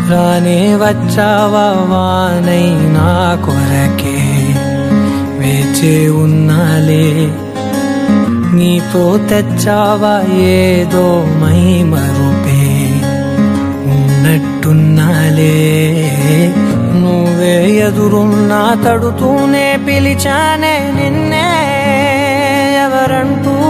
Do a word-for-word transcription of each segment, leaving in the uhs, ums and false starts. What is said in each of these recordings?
రానే వచ్చావా వానై నా కొరకే వేచి ఉన్నాలే నీతో తెచ్చావా ఏదో మై మరుపే ఉన్నట్టున్నాలే నువ్వే ఎదురున్నా తడుతూనే పిలిచానే నిన్నే ఎవరంటూ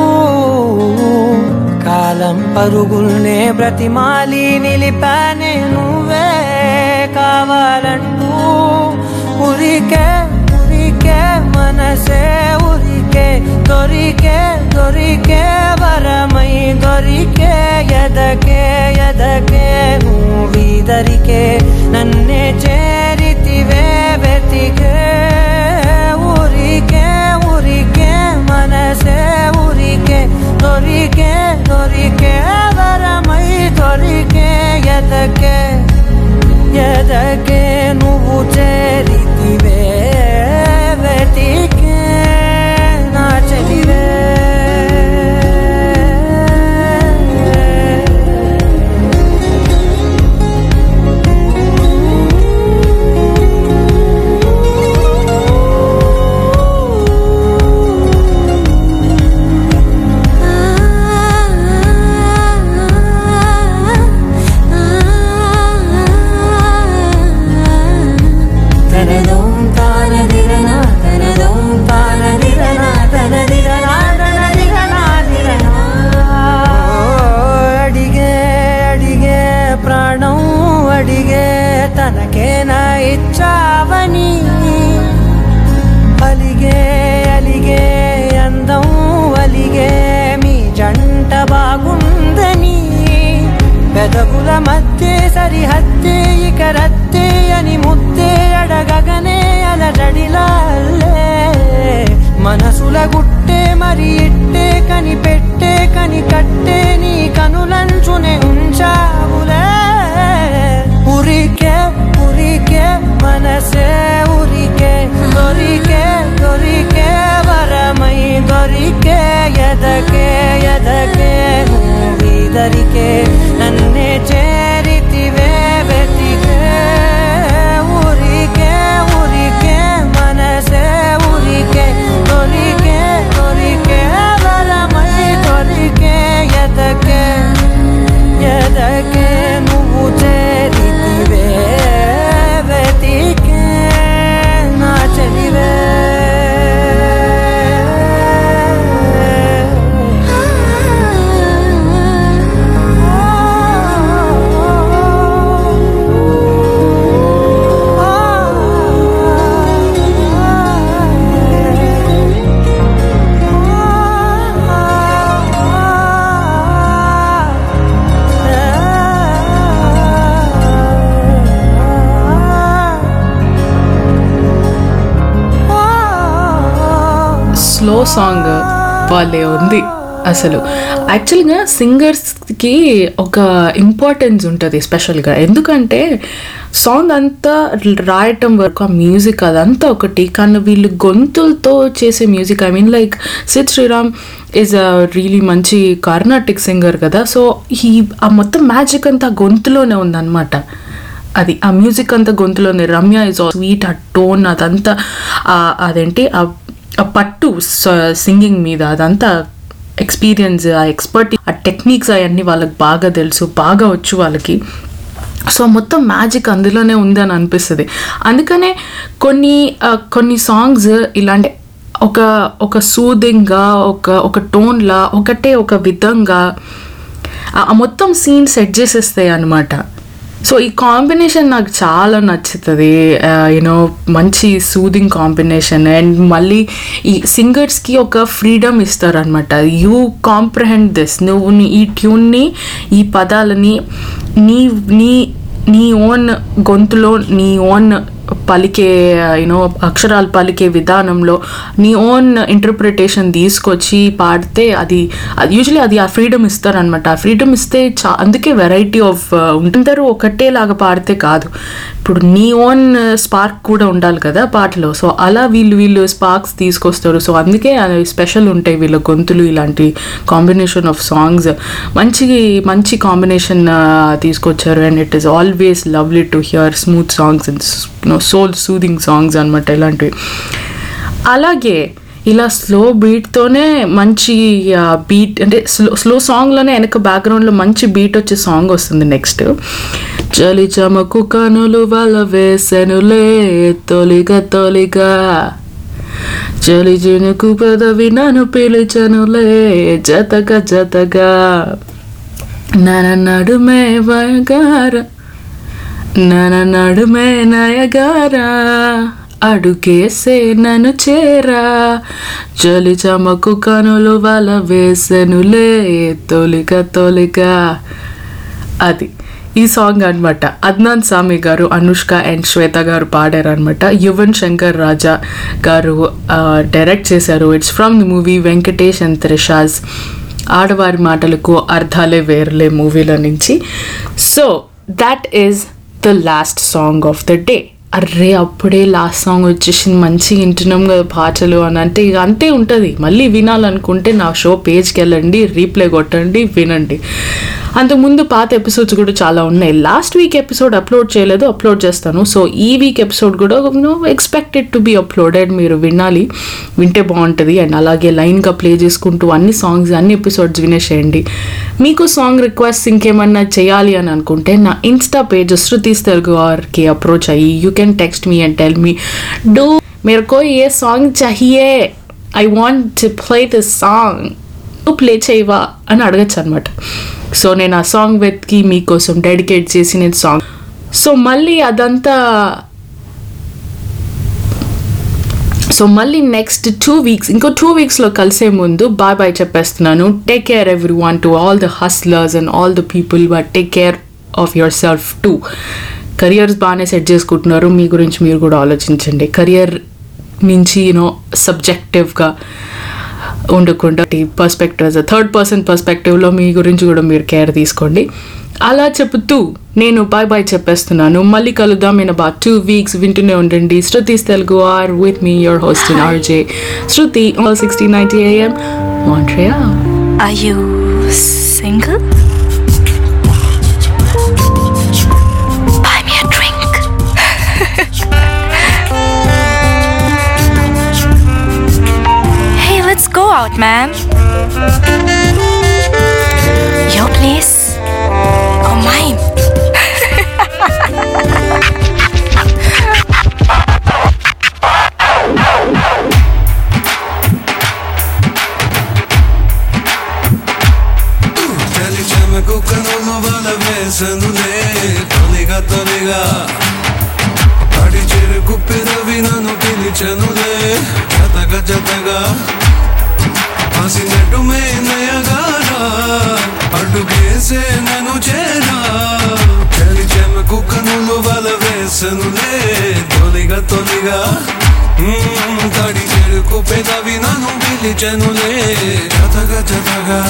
కాలం పరుగుల్నే బ్రతిమాలి నిలిపానే నువ్వే కావాలంటూ ఉరికే ఉరికే మనసే ఉరికే దొరికే దొరికే వరమై దొరికే ఎదకే ఎదకే నువ్విదరికే నన్నే చేరితివే వెతికే ఉరికే ఉరికే మనసే ఉరికే దొరికే దొరికే వరమై దొరికే ఎదకే ఎదకే నువ్వు చేరితివే వెతికే నా చెలివే తనకేనా ఇచ్చావని అలిగే అలిగే అందం అలిగే మీ జంట బాగుందని పెదవుల మధ్య సరిహద్దే ఇక రద్దే అని ముద్దే అడగగనే అలజడిలాలే మనసుల గుట్టే మరి ఇట్టే కని పెట్టే కని కట్టే నీ కనులంచునే ఉంచావులే ఉరికే ఉరికే మనసే ఉరికే దొరికే దొరికే వరమై దొరికే ఎదకే ఎదకే నువ్విదరికే నన్నే చేరితివే వెతికే ఉరికే ఉరికే మనసే ఉరికే దొరికే దొరికే వరమై దొరికే ఎదకే ఎదకే నువ్వు చేరితివే వెతికే నా చెలివే స్లో సాంగ్ వాళ్ళే ఉంది అసలు. యాక్చువల్గా సింగర్స్కి ఒక ఇంపార్టెన్స్ ఉంటుంది స్పెషల్గా, ఎందుకంటే సాంగ్ అంతా రాయటం వరకు ఆ మ్యూజిక్ అదంతా ఒకటి, కానీ వీళ్ళు గొంతులతో చేసే music, I mean like Sid Sriram is a really మంచి కర్ణాటిక్ సింగర్ కదా, సో ఈ ఆ మొత్తం మ్యాజిక్ అంతా గొంతులోనే ఉందన్నమాట. అది ఆ మ్యూజిక్ అంతా గొంతులోనే. రమ్య ఇస్ స్వీట్, ఆ టోన్ అదంతా అదేంటి ఆ పట్టు సింగింగ్ మీద అదంతా ఎక్స్పీరియన్స్, ఆ ఎక్స్పర్ట్, ఆ టెక్నిక్స్ అవన్నీ వాళ్ళకి బాగా తెలుసు, బాగా వచ్చు వాళ్ళకి. సో మొత్తం మ్యాజిక్ అందులోనే ఉంది అని అనిపిస్తుంది. అందుకనే కొన్ని కొన్ని సాంగ్స్ ఇలాంటి ఒక ఒక సూదింగ్గా ఒక ఒక టోన్లా ఒకటే ఒక విధంగా ఆ మొత్తం సీన్ సెట్ చేసేస్తాయి అన్నమాట. సో ఈ కాంబినేషన్ నాకు చాలా నచ్చుతుంది, యూనో మంచి సూదింగ్ కాంబినేషన్. అండ్ మళ్ళీ ఈ సింగర్స్కి ఒక ఫ్రీడమ్ ఇస్తారనమాట. యూ కాంప్రహెండ్ దిస్, నువ్వు ఈ ట్యూన్ని ఈ పదాలని నీ నీ నీ ఓన్ గొంతులో నీ ఓన్ పలికే యూనో అక్షరాలు పలికే విధానంలో నీ ఓన్ ఇంటర్ప్రిటేషన్ తీసుకొచ్చి పాడితే అది అది యూజువలీ అది ఆ ఫ్రీడమ్ ఇస్తారనమాట. ఆ ఫ్రీడమ్ ఇస్తే చా అందుకే వెరైటీ ఆఫ్ ఉంటారు, ఒకటేలాగా పాడితే కాదు. ఇప్పుడు నీ ఓన్ స్పార్క్ కూడా ఉండాలి కదా పాటలో. సో అలా వీళ్ళు వీళ్ళు స్పార్క్స్ తీసుకొస్తారు. సో అందుకే స్పెషల్ ఉంటాయి వీళ్ళ గొంతులు. ఇలాంటి కాంబినేషన్ ఆఫ్ సాంగ్స్ మంచి మంచి కాంబినేషన్ తీసుకొచ్చారు. And it is always lovely to hear smooth songs and no soul soothing songs అనమాట ఇలాంటివి. అలాగే ఇలా స్లో బీట్తోనే మంచి బీట్ అంటే స్లో స్లో సాంగ్లోనే వెనక బ్యాక్గ్రౌండ్లో మంచి బీట్ వచ్చే సాంగ్ వస్తుంది నెక్స్ట్. చలి చమకు కనులు వల వేసెనులే తొలిగా తొలిగా చలి జనుకు పెదవి నన్ను పిలిచనులే జతగా జతగా నన నడుమే వయగార నన నడుమే నయగారా అడుగేసే నన్ను చేరా చలి చమకు కనులు వల వేసెనులే తొలిగా తొలిగా. అది ఈ సాంగ్ అనమాట. అద్నాన్ సామి గారు, అనుష్క అండ్ శ్వేత గారు పాడారు అనమాట. యువన్ శంకర్ రాజా గారు డైరెక్ట్ చేశారు. It's from the movie Venkatesh and Trisha's Aadavari Matalaku Arthale Verule మూవీలో నుంచి. So that is the last song of the day. అర్రే అప్పుడే లాస్ట్ సాంగ్ వచ్చేసింది, మంచిగా వింటున్నాం కదా పాటలు అని అంటే ఇక అంతే ఉంటుంది. మళ్ళీ వినాలనుకుంటే నా షో పేజ్కి వెళ్ళండి, రీప్లే కొట్టండి, వినండి. అంతకుముందు పాత ఎపిసోడ్స్ కూడా చాలా ఉన్నాయి. లాస్ట్ వీక్ ఎపిసోడ్ అప్లోడ్ చేయలేదు, అప్లోడ్ చేస్తాను. సో ఈ వీక్ ఎపిసోడ్ కూడా no expected to be uploaded. మీరు వినాలి, వింటే బాగుంటుంది. అండ్ అలాగే లైన్గా ప్లే చేసుకుంటూ అన్ని సాంగ్స్ అన్ని ఎపిసోడ్స్ వినేసేయండి. మీకు సాంగ్ రిక్వెస్ట్ ఇంకేమన్నా చేయాలి అని అనుకుంటే నా ఇన్స్టా పేజ్ శృతిస్ తెలుగు వారికి అప్రోచ్ అయ్యి you can text me and tell me do मेरे को ये सॉन्ग चाहिए, I want to play this song, నువ్వు ప్లే చేయవా అని అడగచ్చు అనమాట. సో నేను ఆ సాంగ్ వెతికి మీకోసం డెడికేట్ చేసి నేను సాంగ్. సో మళ్ళీ అదంతా సో మళ్ళీ నెక్స్ట్ టూ వీక్స్ ఇంకో టూ వీక్స్లో కలిసే ముందు బాయ్ బాయ్ చెప్పేస్తున్నాను. Take care everyone, to all the hustlers and all the people, but take care of yourself too. Careers బాగానే సెట్ చేసుకుంటున్నారు, మీ గురించి మీరు కూడా ఆలోచించండి. కెరియర్ నుంచి యూనో సబ్జెక్టివ్గా ఉండకుండా పర్స్పెక్టివ్ థర్డ్ పర్సన్ పర్స్పెక్టివ్లో మీ గురించి కూడా మీరు కేర్ తీసుకోండి. అలా చెబుతూ నేను బాయ్ బాయ్ చెప్పేస్తున్నాను. మళ్ళీ కలుద్దాం ఇన్ అబౌట్ టూ వీక్స్. వింటూనే ఉండండి Shruti's Telugu are with me your host in RJ Shruti sixteen ninety AM Montreal. Are you single? Buy me a drink. Hey, let's go out, man. Your place or mine? వేసనులే తొలిగా తొలిగా అడి చెరుకు పెదవి నన్ను పిలిచనులే జతగా జతగా హసినట్టు మేనయగారా అడుగేసే నన్ను చేరా చలి చెమకు కనులు వల వేసనులే తొలిగా తొలిగా తడి చెరుకు పెదవి నన్ను పిలిచనులే జతగా జతగా.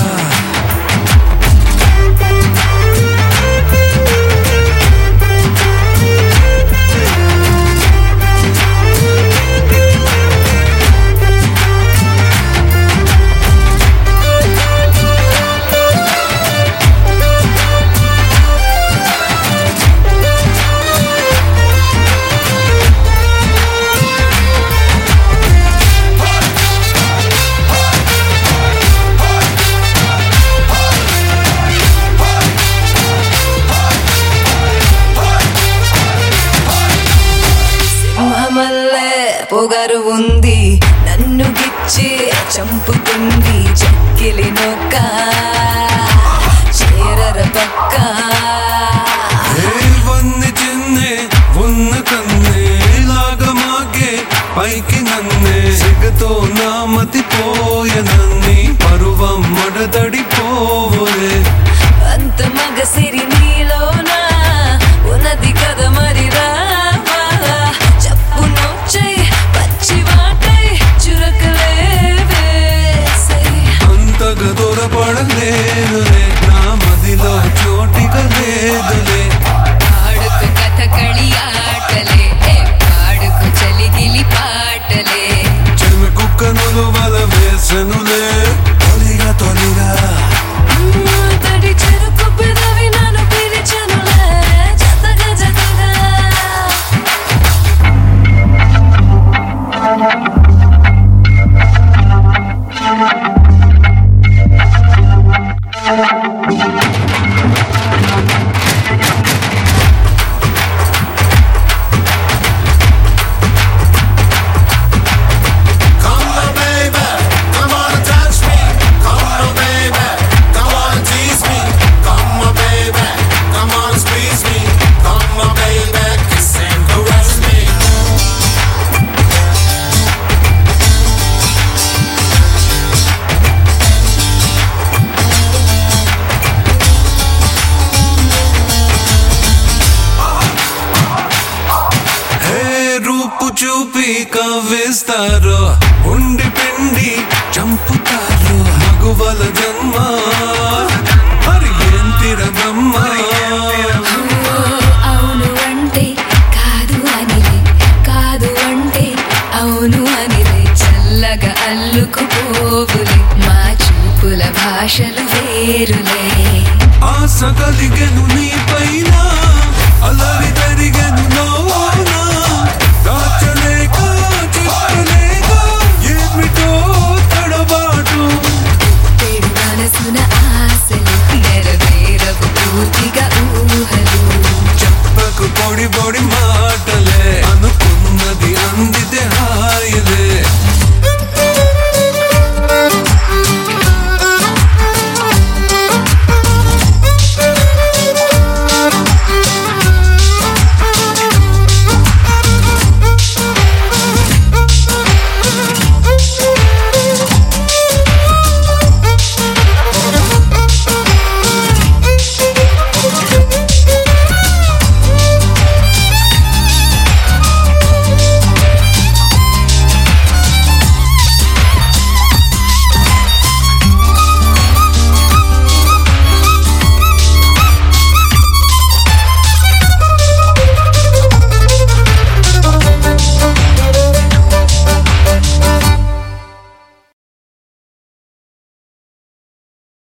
పొగరు ఉంది నన్ను గిచ్చి చంపుతుంది చెక్కిలి నొక్క చేరర పక్క వన్ని చిన్నే ఉన్న కన్నే లాగా మాగే పైకి నన్నే సిగ్గుతో నా మతి పోయనన్ని పరువం మడతడిపోవే అంత మగ సిరి నీలోనా ఉన్నది కదా మరి రావా చూపి కవ్విస్తారు, ఉండి పిండి చంపుతారు. మగువల జన్మ మరి ఏంటిర బ్రహ్మ. అవును అంటే కాదు అనిలే, కాదు అంటే అవును అనిలే, చల్లగా అల్లుకుపోవులే మా చూపుల భాషలు వేరులే. ఆశ కలిగెను నీ పైన అలరి